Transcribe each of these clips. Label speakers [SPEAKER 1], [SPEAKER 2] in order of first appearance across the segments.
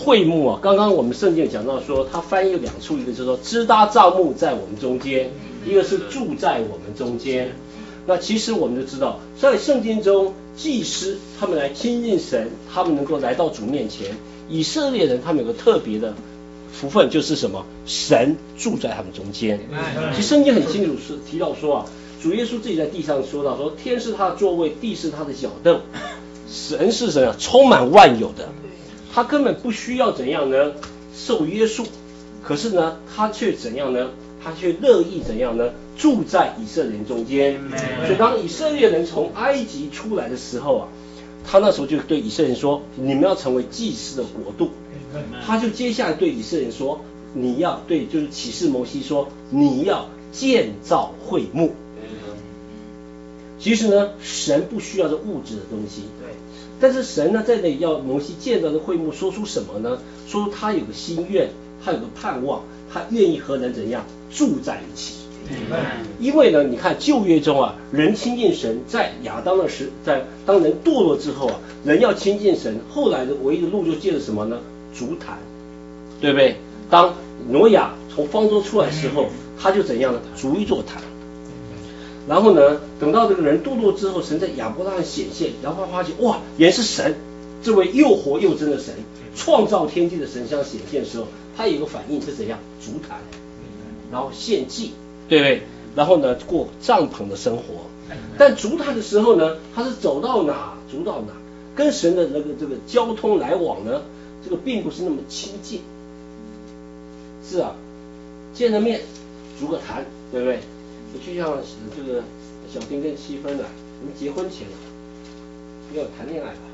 [SPEAKER 1] 会幕啊，刚刚我们圣经讲到说，它翻译有两处，一个就是说支搭帐幕在我们中间，一个是住在我们中间。那其实我们就知道，在圣经中，祭司他们来亲近神，他们能够来到主面前。以色列人他们有个特别的福分，就是什么？神住在他们中间。其实圣经很清楚是提到说啊，主耶稣自己在地上说到说，天是他的座位，地是他的脚凳。神是神啊，充满万有的，他根本不需要怎样呢？受约束。可是呢，他却怎样呢？他却乐意怎样呢？住在以色列人中间。所以当以色列人从埃及出来的时候啊，他那时候就对以色列人说：“你们要成为祭司的国度。”他就接下来对以色列人说：“你要对，就是启示摩西说，你要建造会幕。”其实呢，神不需要这物质的东西，但是神呢，在那里要摩西建造的会幕，说出什么呢？说出他有个心愿，他有个盼望，他愿意和人怎样住在一起。因为呢，你看旧约中啊，人亲近神，在亚当的在当人堕落之后啊，人要亲近神，后来的唯一的路就借着什么呢？足坛，对不对？当挪亚从方舟出来的时候，他就怎样呢？筑一座坛。然后呢，等到这个人堕落之后，神在亚伯拉罕显现，然后发现哇，原来是神，这位又活又真的神，创造天地的神向显现的时候，他有一个反应是怎样？筑坛，然后献祭，对不对？然后呢，过帐篷的生活。但筑坛的时候呢，他是走到哪筑到哪，跟神的这个交通来往呢，这个并不是那么亲近。是啊，见了面筑个坛，对不对？就像这个小丁跟七分啊，你们结婚前啊，要谈恋爱吧？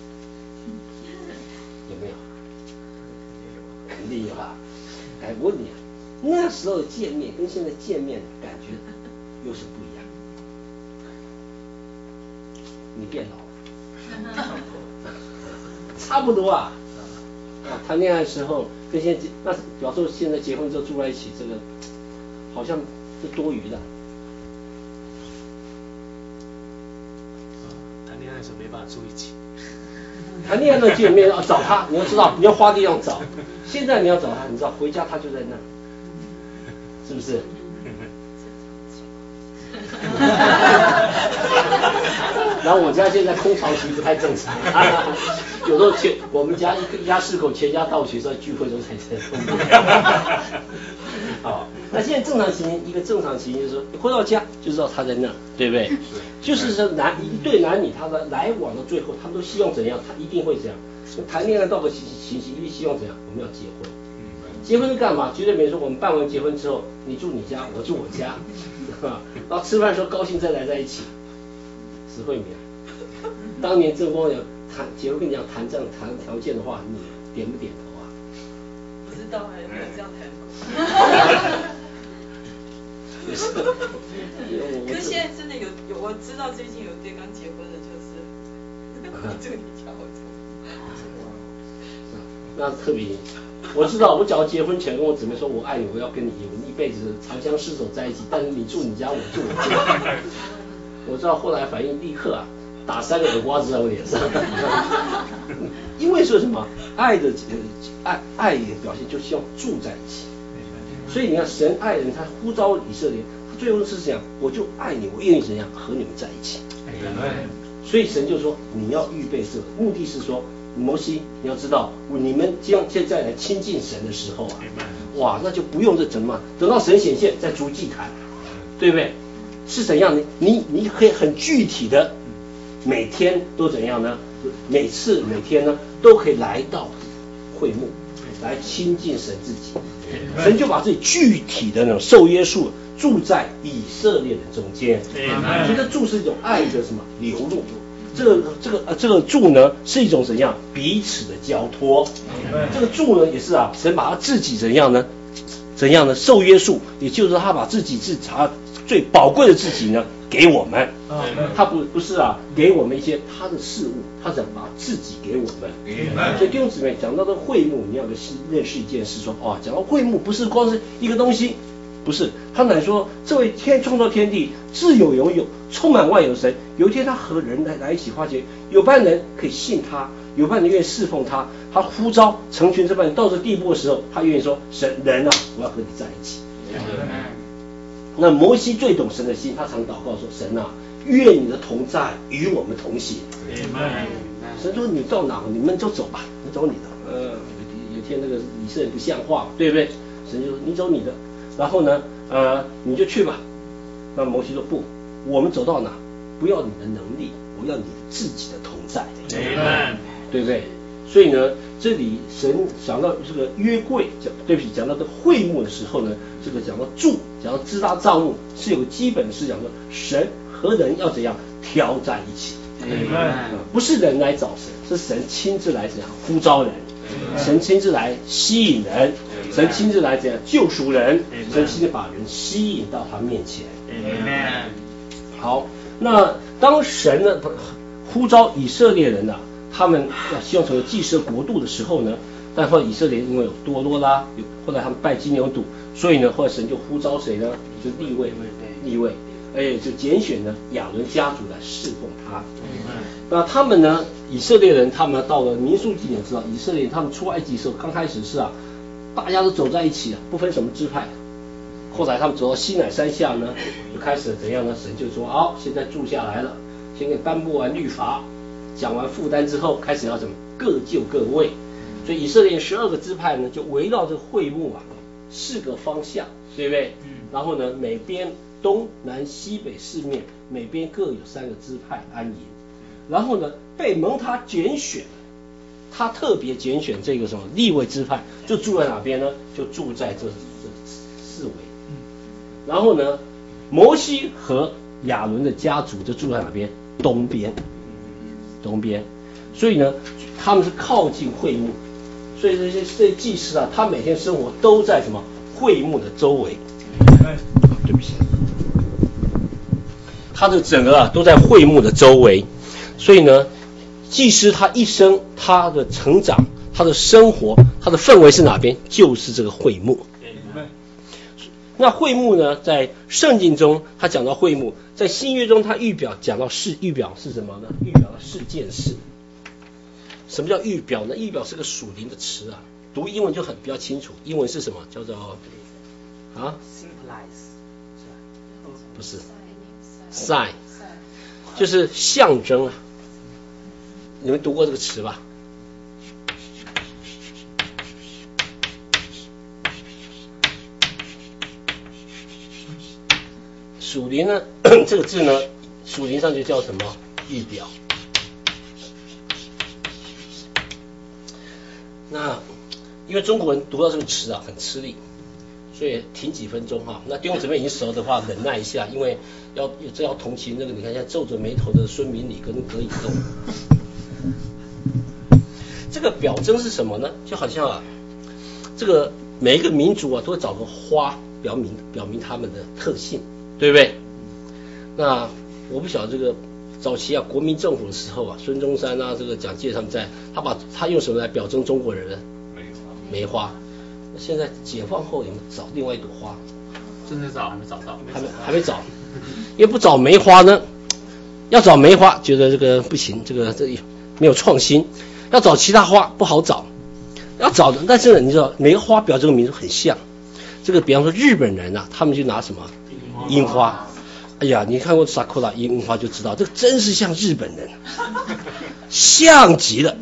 [SPEAKER 1] 有没有？肯定有啊。哎，我问你啊，那时候见面跟现在见面感觉有什么不一样？你变老了，差不多啊。谈恋爱的时候跟现在那，比方说现在结婚之后住在一起，这个好像是多余的。
[SPEAKER 2] 谈恋爱的时候没办法住一起。
[SPEAKER 1] 谈恋爱的见面要找他，你要知道你要花地方找。现在你要找他，你知道回家他就在那，是不是？然后我家现在空巢期不太正常，有时候我们家一家四口全家到齐在聚会中才好，那现在正常情形，一个正常情形就是说，回到家就知道他在那，对不对？就是说一对男女他的来往到最后，他们都希望怎样？他一定会这样。谈恋爱到个情形，一定希望怎样？我们要结婚。结婚是干嘛？绝对没说我们办完结婚之后，你住你家，我住我家，然后吃饭的时候高兴再来在一起。石慧敏，当年郑光阳结婚跟你讲谈这样谈条件的话，你点不点头啊？
[SPEAKER 3] 不知道还有没有这样谈过？可是现在真的有，我知道最近有对刚结婚的，就是你住你家，我住。
[SPEAKER 1] 那特别，我知道，我只要结婚前跟我姊妹说我爱你，我要跟你一辈子长相厮守在一起，但是你住你家，我住我家。我知道后来反应立刻啊，打3个耳刮子在我脸上。因为说什么爱的爱的表现就希望住在一起。所以你看神爱人，他呼召以色列，他最后是这样，我就爱你，我愿意怎样和你们在一起。所以神就说你要预备这个，目的是说摩西你要知道，你们现在来亲近神的时候啊，哇，那就不用这怎么等到神显现再筑祭坛，对不对？是怎样的？你可以很具体的每天都怎样呢？每天呢都可以来到会幕来亲近神自己。神就把自己具体的那种受约束住在以色列人中间。这个住是一种爱的什么流露？这个住呢是一种怎样彼此的交托？这个住呢也是啊，神把他自己怎样呢受约束，也就是说他把自己他最宝贵的自己呢给我们。他不是啊给我们一些他的事物，他想把自己给我们。所以弟兄姊妹讲到这个会幕，你要认识一件事，说讲到会幕不是光是一个东西，不是，他乃说这位创造天地自有充满万有的神，有一天他和人来一起，发觉有班人可以信他， 有半人愿意侍奉他，他呼召成群这半人到这地步的时候，他愿意说神人啊，我要和你在一起。那摩西最懂神的心，他常祷告说神啊，愿你的同在与我们同行。神说你到哪你们就走吧，你走你的。有天那个以色列不像话，对不对？神就说你走你的，然后呢你就去吧。那摩西说不，我们走到哪不要你的能力，我要你自己的同在。对不对？所以呢，这里神讲到这个约柜，讲到这会幕的时候呢，这个讲到柱，讲到支搭帐幕，是有个基本是讲说神和人要怎样调在一起。不是人来找神，是神亲自来怎样呼召人，神亲自来吸引人，神亲自来怎样救赎人，神亲自把人吸引到他面前。好，那当神呢呼召以色列人啊，他们要希望成为祭司国度的时候呢，但后来以色列因为有多罗拉，后来他们拜金牛犊，所以呢后来神就呼召谁呢？就是利未，就拣选呢亚伦家族来侍奉他。那他们呢，以色列人，他们到了民数记，你知道，以色列人他们出埃及的时候，刚开始是大家都走在一起不分什么支派。后来他们走到西乃山下呢，就开始怎样呢？神就说好，现在住下来了，先给颁布完律法，讲完负担之后，开始要怎么各就各位。所以以色列12个支派呢，就围绕这个会幕4个方向，对不对？然后呢，每边东南西北4面，每边各有3个支派安营。然后呢，被蒙他拣选，他特别拣选这个什么利未支派，就住在哪边呢？就住在这4围。然后呢，摩西和亚伦的家族就住在哪边？东边。所以呢，他们是靠近会幕，所以这些祭司他每天生活都在什么会幕的周围。对不起，他的整个都在会幕的周围。所以呢，祭司他一生他的成长，他的生活，他的氛围是哪边？就是这个会幕。那会幕呢，在圣经中他讲到会幕，在新约中他预表是什么呢？预表的4件事。什么叫预表呢？预表是个属灵的词读英文就比较清楚。英文是什么？叫做
[SPEAKER 2] symbolize
[SPEAKER 1] 不是 sign， 就是象征你们读过这个词吧？属灵呢，这个字呢，属灵上就叫什么？预表。那因为中国人读到这个词很吃力，所以停几分钟那弟兄姊妹已经熟的话，忍耐一下，因为要同情那个你看现在皱着眉头的孙明礼跟葛以栋。这个表征是什么呢？就好像这个每一个民族都会找个花表明他们的特性，对不对？那我不晓得这个早期国民政府的时候孙中山这个蒋介石他们在，他用什么来表征中国人呢？梅花。现在解放后有没有找另外一朵花？
[SPEAKER 2] 正在找，还没找到，
[SPEAKER 1] 还没找。因为不找梅花呢，要找梅花觉得这个不行，这没有创新。要找其他花不好找，要找的，但是呢，你知道每个花表这个名字很像。这个比方说日本人他们就拿什么樱花。哎呀，你看过sakura樱花就知道，这个真是像日本人，像极了。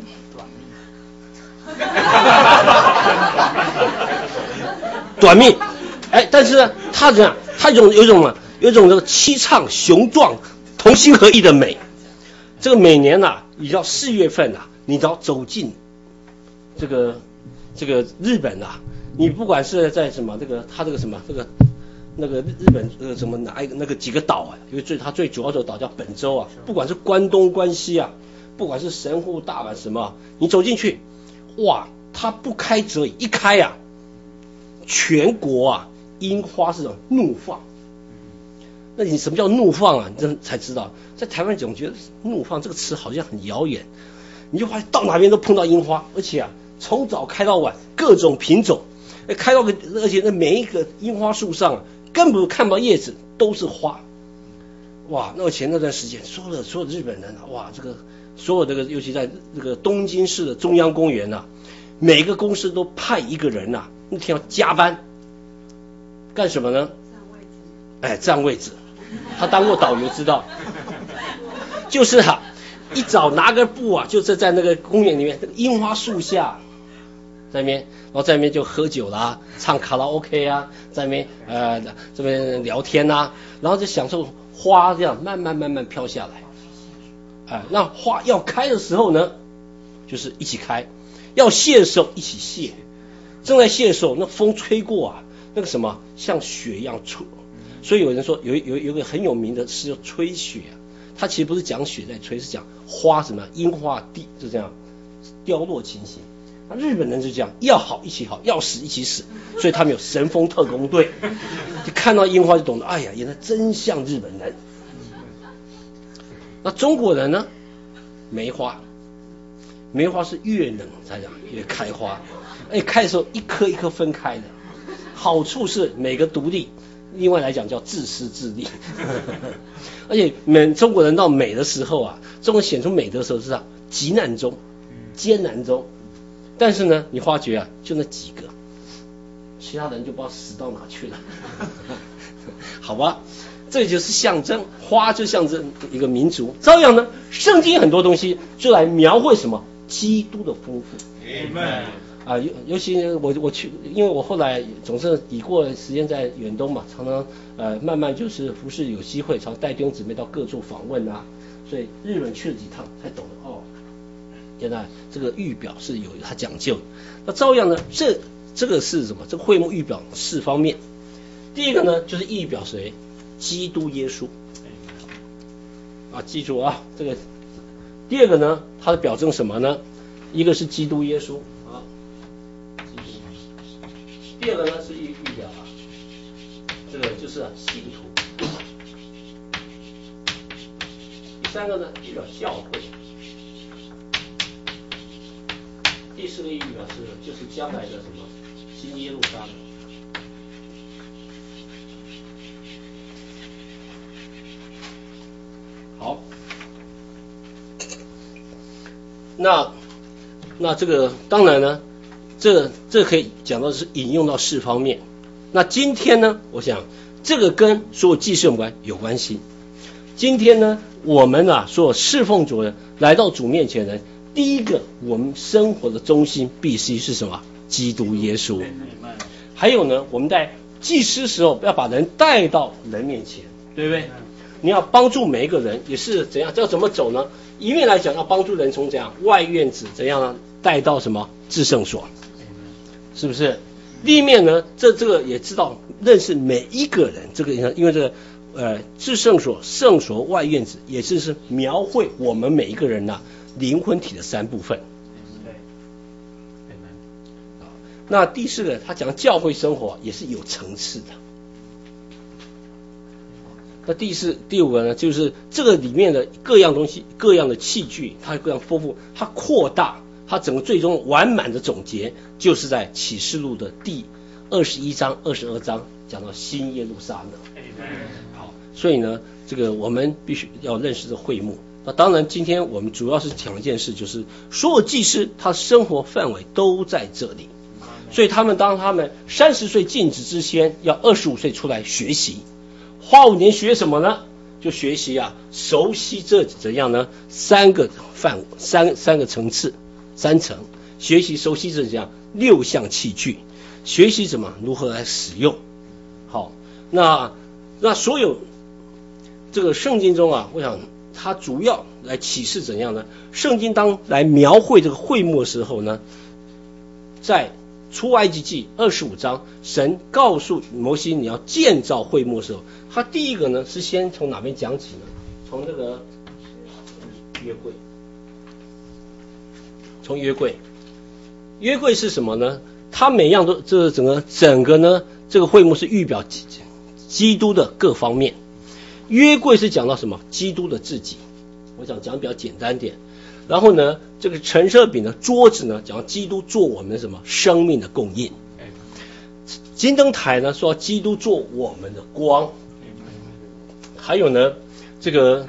[SPEAKER 1] 短命，但是呢，他怎样？他有一种这个凄怆雄壮、同心合意的美。这个每年你知道4月份你只要走进这个日本你不管是在什么他这个什么那个日本什么哪一个那个几个岛因为他最主要的岛叫本州不管是关东关西不管是神户大阪什么，你走进去，哇，它不开则已，一开全国樱花是怒放。那你什么叫怒放你真才知道，在台湾总觉得怒放这个词好像很遥远，你就发现到哪边都碰到樱花，而且从早开到晚，各种品种，开到而且每一个樱花树上根本看不到叶子，都是花。哇，那前那段时间说了日本人哇，这个所有这个尤其在这个东京市的中央公园啊，每个公司都派一个人啊，那天要加班，干什么呢？占位置。他当过导游知道，就是一早拿个布啊，就是在那个公园里面，那个樱花树下，在那边，然后在那边就喝酒啦，唱卡拉 OK 啊，在那边这边聊天啊，然后就享受花这样慢慢飘下来，那花要开的时候呢，就是一起开，要谢的时候一起谢，正在谢的时候，那风吹过啊，那个什么像雪一样吹，所以有人说有个很有名的诗叫吹雪啊，它其实不是讲雪在吹，是讲花什么樱花地就这样凋落情形。那日本人就这样，要好一起好，要死一起死，所以他们有神风特工队，就看到樱花就懂得，哎呀，原来真像日本人。那中国人呢？梅花是越冷才讲越开花，开的时候一颗一颗分开的，好处是每个独立，另外来讲叫自私自利。而且中国人到美的时候啊，中国显出美德的时候是急难中、艰难中，但是呢，你发觉啊，就那几个，其他人就不知道死到哪去了。好吧，这就是象征，花就象征一个民族。照样呢，圣经很多东西就来描绘什么基督的丰富。尤其我去，因为我后来总是已过时间在远东嘛，常常慢慢就是服侍有机会，常带弟兄姊妹到各处访问啊，所以日本去了几趟才懂得原来这个预表是有它讲究的。那照样呢，这个是什么？这个会幕预表4方面。第一个呢，就是预表谁？基督耶稣。记住啊，这个。第二个呢，它的表征什么呢？一个是基督耶稣。第二个呢是预表这个就是信徒。第三个呢预表教会。第4个预表就是将来的什么新耶路撒冷。好，那这个当然呢，这可以讲到是引用到4方面。那今天呢，我想这个跟所有祭司有关系。今天呢，我们所有侍奉主人来到主面前的人，第一个我们生活的中心必须是什么？基督耶稣。还有呢，我们在祭司时候要把人带到人面前，对不对？你要帮助每一个人，也是怎样？要怎么走呢？一面来讲，要帮助人从怎样外院子怎样呢带到什么至圣所，是不是？另一面呢，这个也知道认识每一个人，这个因为这个至圣所、圣所、外院子，也是描绘我们每一个人灵魂体的3部分。那第4个，他讲教会生活也是有层次的。那第5个呢，就是这个里面的各样东西、各样的器具，它各样丰富，它扩大，它整个最终完满的总结，就是在启示录的第21章、22章讲到新耶路撒冷。好，所以呢，这个我们必须要认识这会幕。那当然，今天我们主要是讲一件事，就是所有祭司他生活范围都在这里，所以当他们30岁尽职之前，要25岁出来学习。花5年学什么呢？就学习熟悉这怎样呢？3个层次，3层，学习熟悉这怎样6项器具，学习如何来使用。好，那所有这个圣经中我想它主要来启示怎样呢？圣经当来描绘这个会幕的时候呢，在出埃及记25章，神告诉摩西你要建造会幕的时候，他第一个呢是先从哪边讲起呢？从这个约柜。从约柜，约柜是什么呢？它每样都整个呢，这个会幕是预表基督的各方面。约柜是讲到什么？基督的自己。我想讲比较简单点。然后呢，这个陈设饼的桌子呢，讲基督做我们的什么生命的供应。金灯台呢，说基督做我们的光。还有呢，这个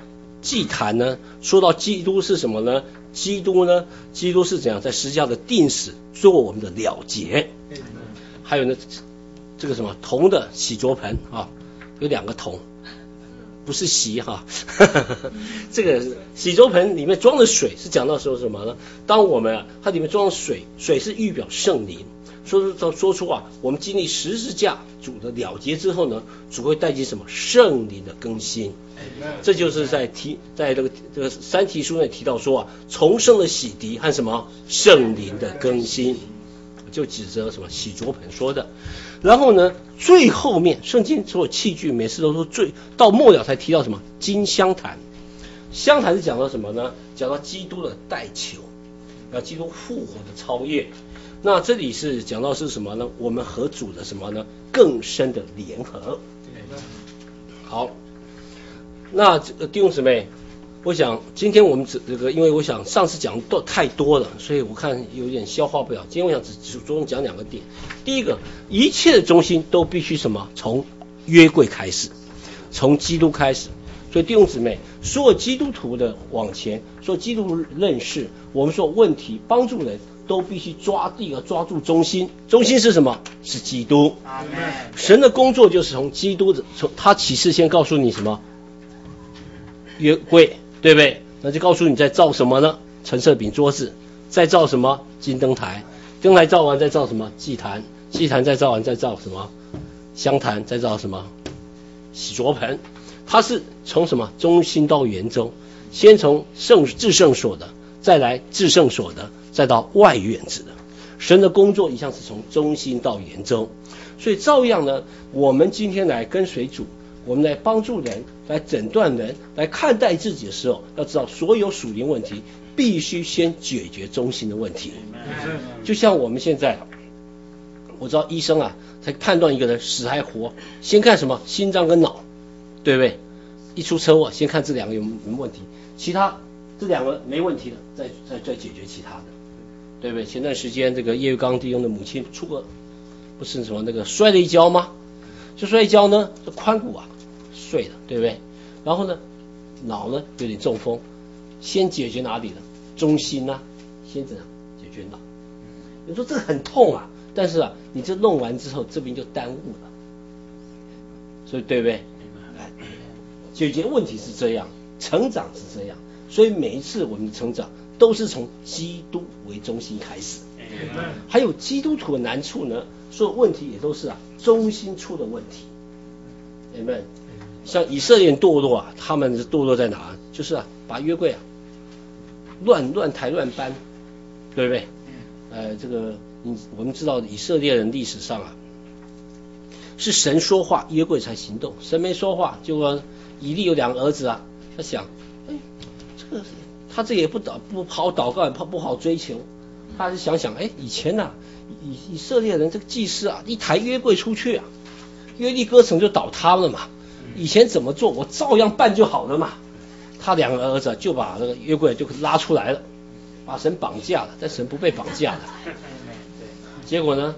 [SPEAKER 1] 祭坛呢，说到基督是什么呢？基督是怎样在十字架的定死做我们的了结。还有呢，这个什么铜的洗濯盆啊，有2个铜，不是洗哈，这个洗濯盆里面装的水是讲到说什么呢？当我们它里面装的水是预表圣灵，说出我们经历十字架主的了结之后呢，主会带进什么圣灵的更新。这就是在这个三提书内提到说重生的洗涤和什么圣灵的更新，就指责什么洗濯盆说的。然后呢，最后面圣经所有器具每次都说到末了才提到什么金香坛。香坛是讲到什么呢？讲到基督的代求，要基督复活的超越。那这里是讲到是什么呢？我们和主的什么呢？更深的联合。好，那弟兄姊妹，我想今天我们因为我想上次讲的太多了，所以我看有点消化不了。今天我想只着重讲2个点。第一个，一切的中心都必须什么？从约柜开始，从基督开始。所以弟兄姊妹，所有基督徒的往前，所有基督徒认识我们说问题帮助人，都必须第一个抓住中心。中心是什么？是基督。神的工作就是从基督他启示先告诉你什么？约柜，对不对？那就告诉你在造什么呢？陈设饼桌子，再造什么？金灯台，灯台造完再造什么？祭坛，祭坛再造完再造什么？香坛，再造什么？洗濯盆。它是从什么中心到圆中，先从至圣所的，再来至圣所的，再到外院子的。神的工作一向是从中心到圆中，所以照样呢，我们今天来跟随主，我们来帮助人，来诊断人，来看待自己的时候，要知道所有属灵问题必须先解决中心的问题。就像我们现在，我知道医生才判断一个人死还活，先看什么？心脏跟脑，对不对？一出车祸，先看这2个有没有问题，其他这2个没问题的，再解决其他的，对不对？前段时间这个叶玉刚弟兄的母亲不是什么那个摔了一跤吗？就摔一跤呢，这髋骨碎了，对不对？然后呢，脑呢有点中风，先解决哪里呢？中心先怎样解决脑？你说这个很痛但是你这弄完之后，这边就耽误了，所以对不对？解决问题是这样，成长是这样，所以每一次我们的成长都是从基督为中心开始。还有基督徒的难处呢，所有问题也都是中心出的问题。Amen。像以色列人堕落他们是堕落在哪？就是把约柜乱抬乱搬，对不对？这个我们知道以色列人历史上是神说话，约柜才行动。神没说话，就说以利有2个儿子他想，这个他这也不好祷告，也不好追求，他是想以前以色列人这个祭司一抬约柜出去约利哥城就倒塌了嘛。以前怎么做，我照样办就好了嘛。他2个儿子就把这个约柜就拉出来了，把神绑架了，但神不被绑架了。结果呢，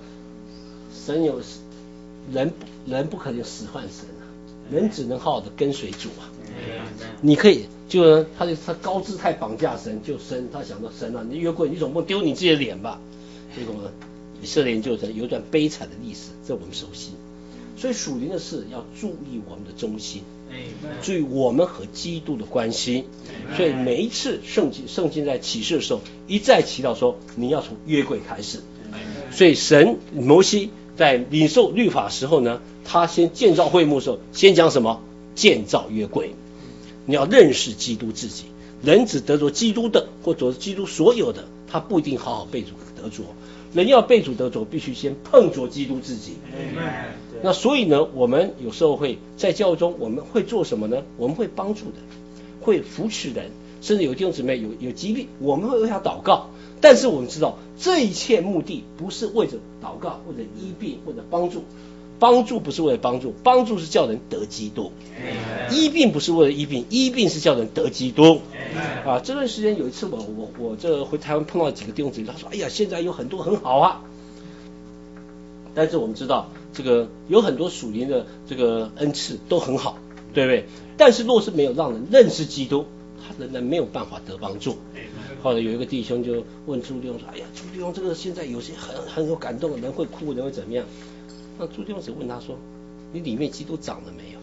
[SPEAKER 1] 人不可能使唤神人只能好好的跟随主你可以他高姿态绑架神，他想到神你约柜你总不能丢你自己的脸吧？结果呢，以色列人就有一段悲惨的历史，这我们熟悉。所以属灵的事要注意我们的中心，注意我们和基督的关系。所以每一次圣经在启示的时候，一再提到说你要从约柜开始。所以摩西在领受律法时候呢，他先建造会幕的时候，先讲什么？建造约柜。你要认识基督自己，人只得着基督的，或者是基督所有的，他不一定好好被主得着。人要被主得着，必须先碰着基督自己。那所以呢，我们有时候会在教会中，我们会做什么呢？我们会帮助人，会扶持人，甚至有弟兄姊妹有疾病，我们会为他祷告。但是我们知道，这一切目的不是为着祷告，或者医病，或者帮助。帮助不是为了帮助，帮助是叫人得基督。医病不是为了医病，医病是叫人得基督。这段时间有一次我这回台湾碰到几个弟兄姊妹，他说：“哎呀，现在有很多很好但是我们知道，这个有很多属灵的这个恩赐都很好，对不对？但是若是没有让人认识基督， 他仍然没有办法得帮助。后来有一个弟兄就问朱弟兄说：“哎呀，朱弟兄，这个现在有些很有感动的人会哭，人会怎么样？”那朱弟兄只问他说：“你里面基督长了没有？”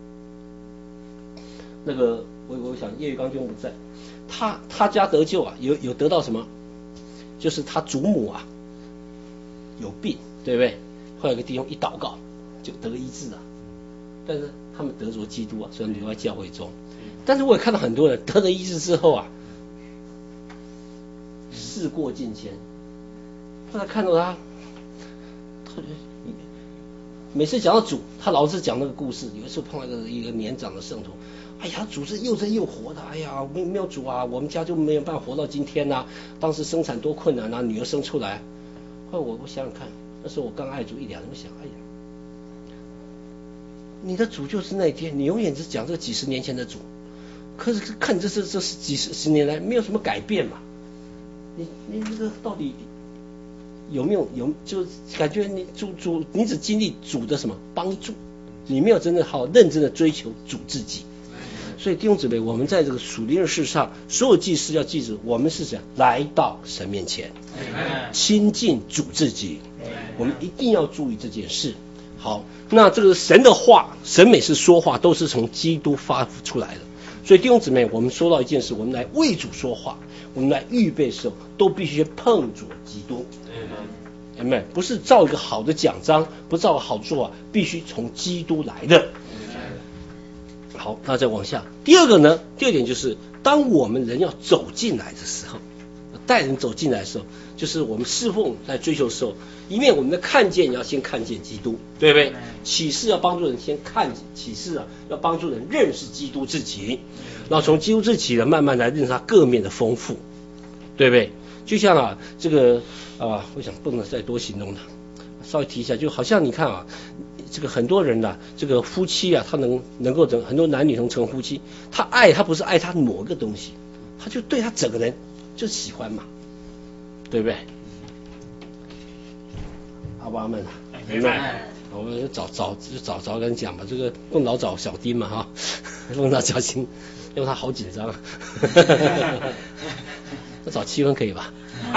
[SPEAKER 1] 那个我想叶玉刚兄不在，他家得救啊，有得到什么？就是他祖母啊有病，对不对？后来有个弟兄一祷告就得医治了，但是他们得着基督啊，虽然留在教会中，但是我也看到很多人得了医治之后啊，事过境迁。后来看到他每次讲到主，他老是讲那个故事。有一次碰到一个年长的圣徒，哎呀，主是又真又活的，哎呀，没有主啊，我们家就没有办法活到今天啊，当时生产多困难啊，女儿生出来。后来我想想看，那时候我刚爱主1-2年，我想，哎呀，你的主就是那天，你永远只讲这个几十年前的主，可是看这几十年来没有什么改变嘛，你这个到底有没有就感觉你主你只经历主的什么帮助，你没有真的好认真的追求主自己。所以弟兄姊妹，我们在这个属灵的事上，所有祭司要记住，我们是怎样来到神面前，亲近主自己，我们一定要注意这件事。好，那这个神的话，神每次说话都是从基督发出来的。所以弟兄姊妹，我们说到一件事，我们来为主说话，我们来预备的时候，都必须碰着基督。Amen， 不是照一个好的讲章，不照个好做啊，必须从基督来的。好，那再往下。第二点就是，当我们人要走进来的时候，带人走进来的时候，就是我们侍奉在追求的时候，一面我们的看见要先看见基督，对不对？启示要帮助人先看启示啊，要帮助人认识基督自己，然后从基督自己呢，慢慢来认识他各面的丰富，对不对？就像这个我想不能再多形容了，稍微提一下，就好像你看这个很多人这个夫妻他能够很多男女能成夫妻，他不是爱他某个东西，他就对他整个人就喜欢嘛，对不对？阿爸阿们明白？我们找人讲吧，这个不老找小丁嘛不老找小丁，因为他好紧张那找7分可以吧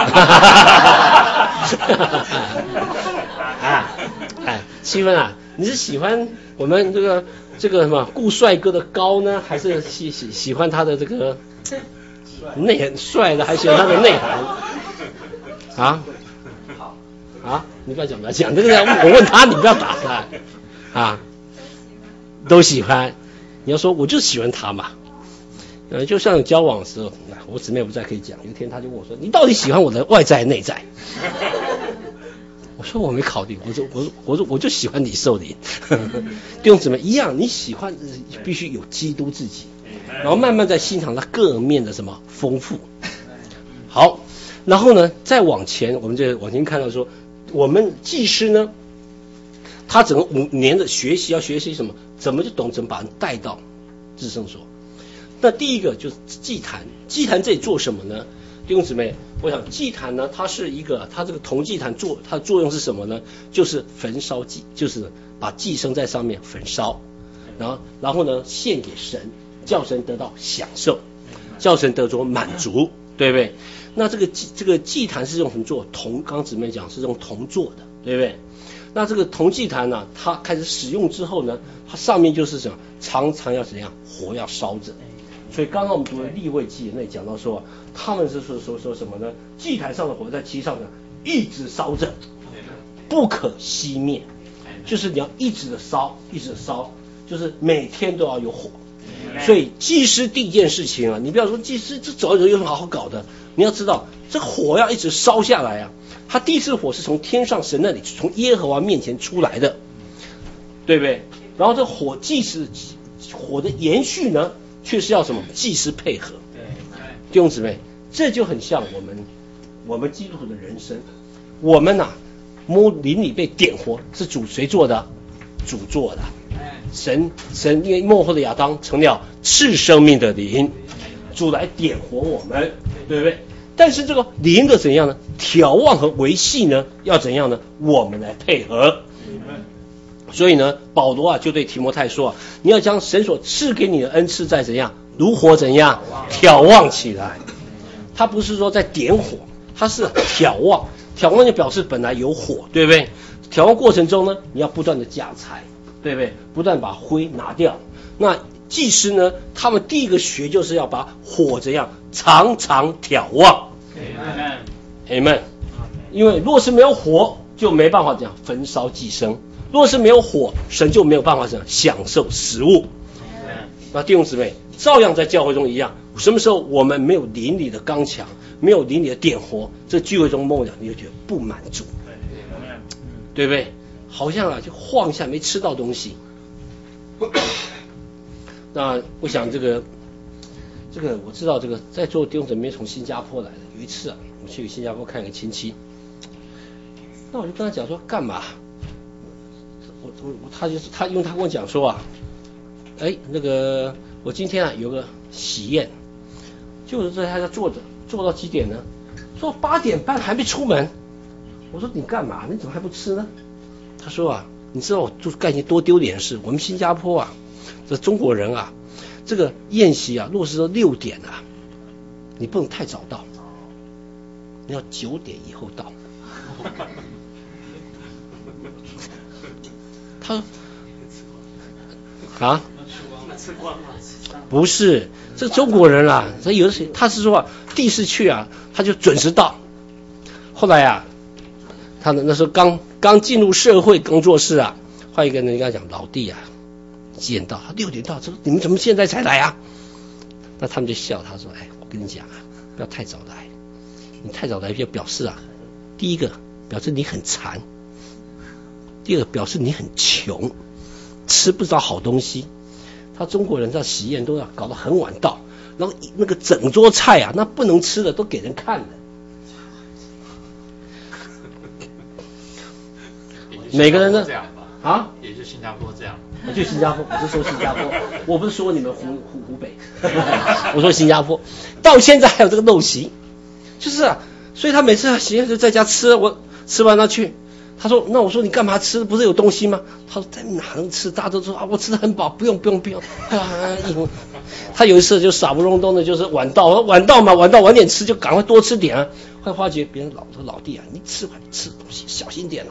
[SPEAKER 1] 7分你是喜欢我们这个什么顾帅哥的高呢，还是喜欢他的这个内涵帅的，还喜欢他的内涵你不要讲这个我问他，你不要打他都喜欢。你要说我就喜欢他嘛，就像交往的时候，我姊妹不在可以讲。有一天他就问我说：“你到底喜欢我的外在内在？”我说我没考虑，我就喜欢你受灵。弟兄姊妹一样，你喜欢必须有基督自己，然后慢慢在欣赏他各面的什么丰富。好，然后呢，再往前，我们就往前看到说，我们祭司呢，他整个5年的学习要学习什么？怎么把人带到至圣所？那第一个就是祭坛，祭坛这里做什么呢？弟兄姊妹，我想祭坛呢，它这个铜祭坛它的作用是什么呢？就是焚烧祭，就是把祭牲在上面焚烧，然后呢献给神，叫神得到享受，叫神得着满足，对不对？那这个祭坛是用什么做？铜，刚刚姊妹讲是用铜做的，对不对？那这个铜祭坛呢，它开始使用之后呢，它上面就是什么？常常要怎样？火要烧着。所以刚刚我们读的利未记那里讲到说，他们是说什么呢？祭坛上的火在其上呢一直烧着，不可熄灭，就是你要一直的烧，就是每天都要有火。所以祭司第一件事情你不要说祭司这走一走有什么好搞的，你要知道这火要一直烧下来它第一次火是从天上神那里，从耶和华面前出来的，对不对？然后这火祭司火的延续呢，却是要什么？祭司配合。弟兄姊妹，这就很像我们基督徒的人生。我们摸灵里被点活，是主谁做的？主做的。神因为末后的亚当成了赐生命的灵，主来点活我们，对不对？但是这个灵的怎样呢？眺望和维系呢，要怎样呢？我们来配合。所以呢，保罗就对提摩太说你要将神所赐给你的恩赐在怎样炉火怎样挑旺起来。他不是说在点火，他是挑旺，挑旺就表示本来有火，对不对？挑旺过程中呢，你要不断的加柴，对不对？不断把灰拿掉。那祭司呢，他们第一个学就是要把火怎样常常挑旺。Amen。因为若是没有火，就没办法这样焚烧祭牲；若是没有火，神就没有办法这样享受食物。那弟兄姊妹，照样在教会中一样，什么时候我们没有邻里的刚强，没有邻里的点火，这聚会中末了，你就觉得不满足，对不对？好像就晃一下没吃到东西。那我想这个我知道，这个在座弟兄姊妹从新加坡来的，有一次我去新加坡看一个亲戚，那我就跟他讲说干嘛？他因为他跟我讲说那个我今天有个喜宴，就是在他家坐到几点呢？说8点半还没出门。我说你干嘛？你怎么还不吃呢？他说你知道我做干一件多丢脸的事。我们新加坡这中国人这个宴席如果是说6点你不能太早到，你要9点以后到。他说不是，这中国人他有的时候他是说第一次去他就准时到。后来他那时候刚进入社会刚做事换一个人跟他讲，老弟几点到？他6点到。说你们怎么现在才来那他们就笑他说，我跟你讲不要太早来，你太早来就表示第一个表示你很馋，第二个表示你很穷，吃不着好东西。他中国人在喜宴都要搞得很晚到，然后那个整桌菜那不能吃的都给人看的。每个人呢
[SPEAKER 2] 也就新加坡这样。
[SPEAKER 1] 就新加坡，我是说新加坡，我不是说你们湖北，我说新加坡到现在还有这个陋习，就是所以他每次喜宴就在家吃，我吃完他去。他说那我说你干嘛吃？不是有东西吗？他说在哪能吃？大家都说我吃得很饱，不用。他有一次就傻不隆咚的，就是晚到嘛，晚点吃就赶快多吃点会发觉别人老弟你吃的东西小心点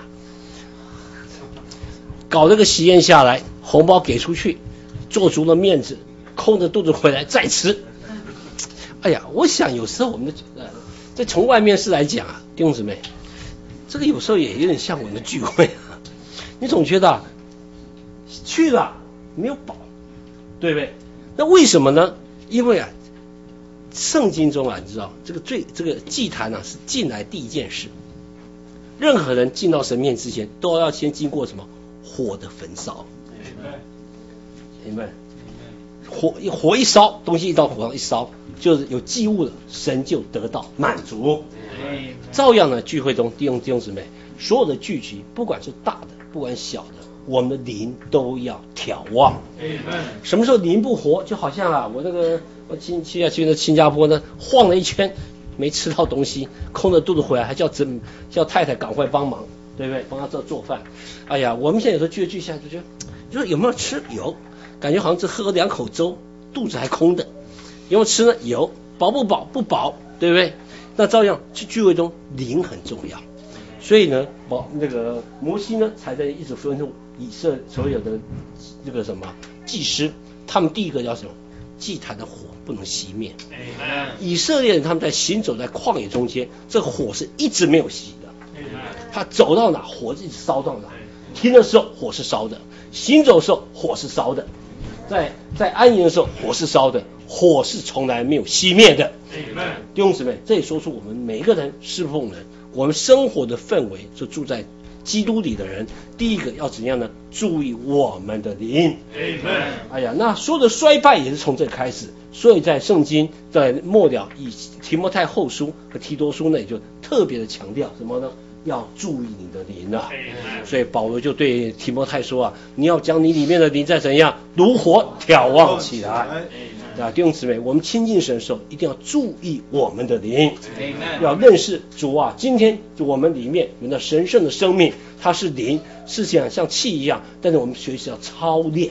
[SPEAKER 1] 搞这个喜宴下来，红包给出去，做足了面子，空着肚子回来再吃。我想有时候我们这从外面是来讲弟兄姊妹，这个有时候也有点像我们的聚会你总觉得去了没有饱，对不对？那为什么呢？因为圣经中你知道这个祭坛是进来第一件事，任何人进到神面之前都要先经过什么火的焚烧。Amen。火一烧，东西一到火上一烧，就是有祭物了，神就得到满足。照样呢，聚会中弟兄姊妹，所有的聚集，不管是大的，不管小的，我们的灵都要挑旺。什么时候灵不活？就好像我去那新加坡呢，晃了一圈，没吃到东西，空着肚子回来，还叫太太赶快帮忙，对不对？帮他做饭。我们现在有时候聚下就觉得，你说有没有吃？有，感觉好像只喝2口粥，肚子还空的。有没有吃呢？有。饱不饱？不饱，对不对？那照样去聚会中灵很重要，所以呢，摩西呢才在一直吩咐以色列所有的这个什么祭司，他们第一个要什么？祭坛的火不能熄灭。以色列人他们在行走在旷野中间，这火是一直没有熄的。他走到哪，火一直烧到哪。停的时候火是烧的，行走的时候火是烧的，在安营的时候火是烧的，火是从来没有熄灭的。弟兄姊妹，这也说出我们每一个人侍奉人，我们生活的氛围，就住在基督里的人，第一个要怎样呢？注意我们的灵。那所有的衰败也是从这开始。所以在圣经在末了以提摩太后书和提多书呢，也就特别的强调什么呢？要注意你的灵所以保罗就对提摩太说你要将你里面的灵再怎样如火挑旺起来。弟兄姊妹，我们亲近神的时候一定要注意我们的灵，要认识主今天我们里面有那神圣的生命，它是灵，是像气一样，但是我们学习要操练，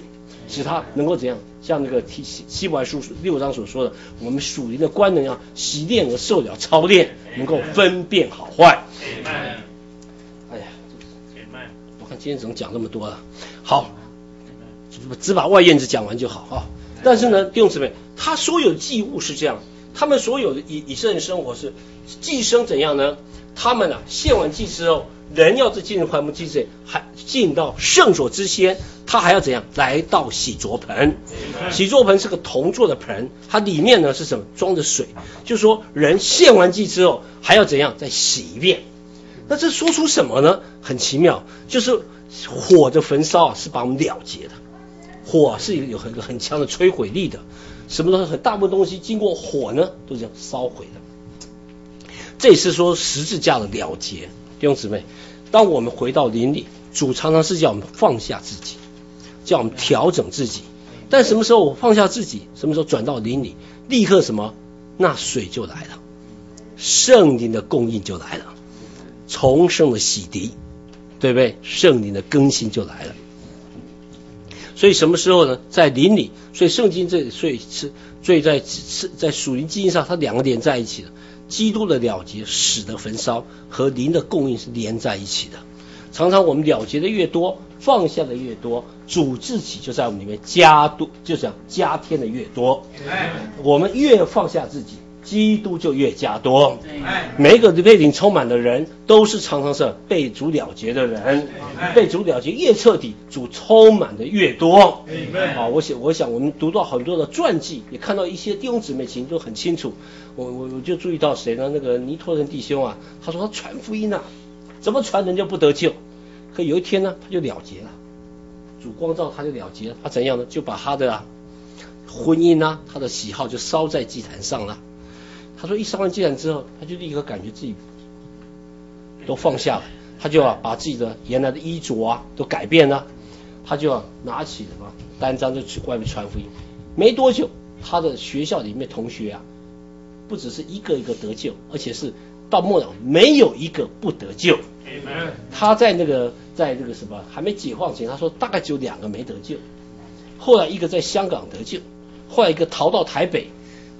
[SPEAKER 1] 使他能够怎样？像那个希伯来书6章所说的，我们属灵的官能啊，习练而受了操练，能够分辨好坏。哎呀，我看今天怎么讲那么多了？好，只把外院子讲完就好啊。但是呢，弟兄姊妹，他所有的祭物是这样，他们所有的以色列人生活是祭牲怎样呢？他们啊献完祭之后，人要是进入会幕祭之前，还进到圣所之先，他还要怎样？来到洗濯盆。洗濯盆是个铜做的盆，它里面呢是什么？装着水。就是说，人献完祭之后，还要怎样？再洗一遍。那这说出什么呢？很奇妙，就是火的焚烧啊，是把我们了结的。火是有一个很强的摧毁力的，什么东西？很大部分东西经过火呢，都是这样烧毁的。这也是说十字架的了结。弟兄姊妹，当我们回到灵里，主常常是叫我们放下自己，叫我们调整自己。但什么时候我放下自己，什么时候转到灵里，立刻什么？那水就来了，圣灵的供应就来了，重生的洗涤，对不对？圣灵的更新就来了。所以什么时候呢？在灵里，所以圣经所以在属灵基因上，它两个连在一起的。基督的了结使得焚烧和灵的供应是连在一起的。常常我们了结的越多，放下的越多，主自己就在我们里面就这样加添的越多。我们越放下自己，基督就越加多。每一个被灵充满的人，都是常常是被主了结的人。被主了结越彻底，主充满的越多。我想我们读到很多的传记，也看到一些弟兄姊妹情都很清楚。我就注意到谁呢？那个尼托人弟兄啊，他说他传福音啊，怎么传人就不得救？可有一天呢，他就了结了，主光照他就了结了。他怎样呢？就把他的婚姻啊，他的喜好就烧在祭坛上了。他说一烧完祭坛之后，他就立刻感觉自己都放下了，他就把自己的原来的衣着啊都改变了，他就拿起什么单张就去外面传福音。没多久，他的学校里面同学啊，不只是一个一个得救，而且是到末了没有一个不得救。他在那个什么还没解放前，他说大概只有2个没得救。后来一个在香港得救，后来一个逃到台北，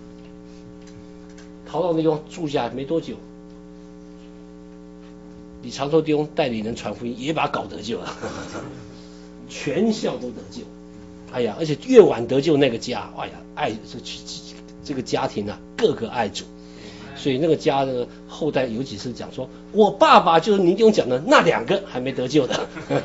[SPEAKER 1] 逃到那地方住下没多久，李长寿弟兄带领人传福音，也把他搞得救了，全校都得救。哎呀，而且越晚得救那个家，哎呀，爱这个家庭啊，个个爱主。所以那个家的后代有几次讲说，我爸爸就是您弟兄讲的那2个还没得救的。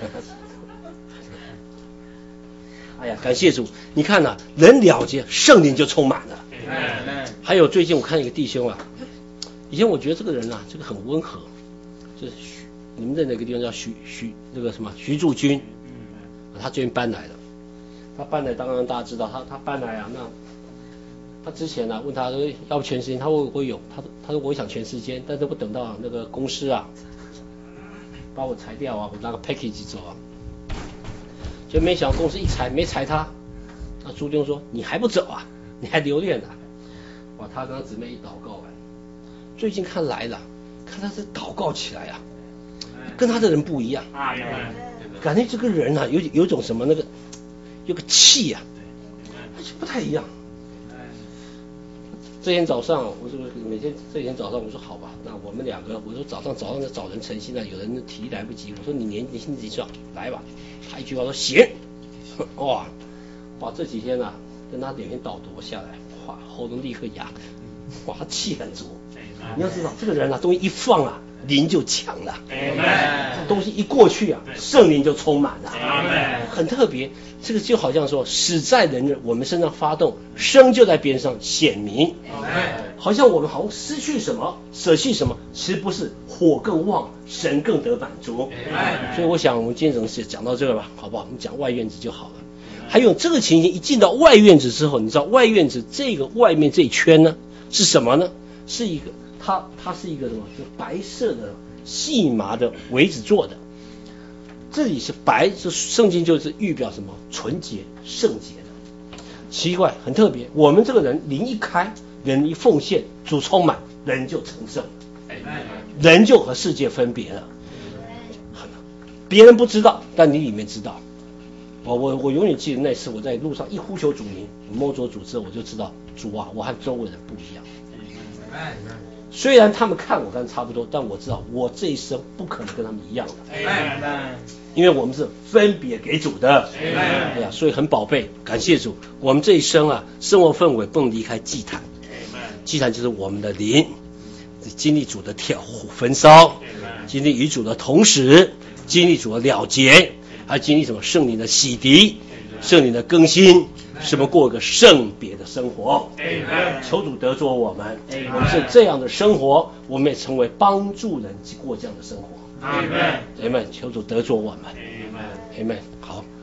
[SPEAKER 1] 哎呀，感谢主！你看啊，人了结，圣灵就充满了。还有最近我看一个弟兄啊，以前我觉得这个人啊，这个很温和，就是你们的那个地方叫徐祝军，他最近搬来了。他搬来，当然大家知道，他搬来啊，那他之前呢、问他说要不全时间，他说我有，他说我想全时间，但是我等到那个公司啊把我裁掉啊，我拿个 package 走啊，就没想到公司一裁没裁他，那朱弟兄说你还不走啊，你还留恋啊，哇，他跟他姊妹一祷告完，最近看来了，看他这祷告起来啊，跟他的人不一样，感觉这个人啊有种什么那个有个气啊，不太一样。这天早上，我说这天早上我说好吧，那我们2个，我说早上找人诚心啊，有人提来不及，我说你年纪上来吧，他一句话说行，哇，这几天啊，跟他两天导读下来，哇，喉咙立刻哑，哇，他气很足。你要知道，这个人啊，东西一放啊，灵就强了，东西一过去啊，圣灵就充满了，很特别。这个就好像说，使在人我们身上发动，生就在边上显明，好像我们好像失去什么，舍弃什么，其实不是，火更旺，神更得满足。所以我想我们今天讲到这个吧，好不好？我们讲外院子就好了。还有这个情形一进到外院子之后，你知道外院子这个外面这一圈呢是什么呢？是一个它是一个什么？是白色的细麻的围子做的。这里是白，是圣经就是预表什么？纯洁圣洁的。奇怪，很特别。我们这个人灵一开，人一奉献，主充满，人就成圣，人就和世界分别了。别人不知道，但你里面知道。 我永远记得那次我在路上一呼求主名，我摸着主之后，我就知道主啊，我和周围人不一样。虽然他们看我跟差不多，但我知道我这一生不可能跟他们一样的。因为我们是分别给主的。哎呀，所以很宝贝，感谢主，我们这一生啊，生活氛围不能离开祭坛。祭坛就是我们的灵，经历主的焚烧，经历与主的同时，经历主的了结，还经历什么圣灵的洗涤，圣灵的更新，使我们过一个圣别的生活。求主得着我们，我们是这样的生活，我们也成为帮助人过这样的生活。阿们，求主得着我们。阿们，好。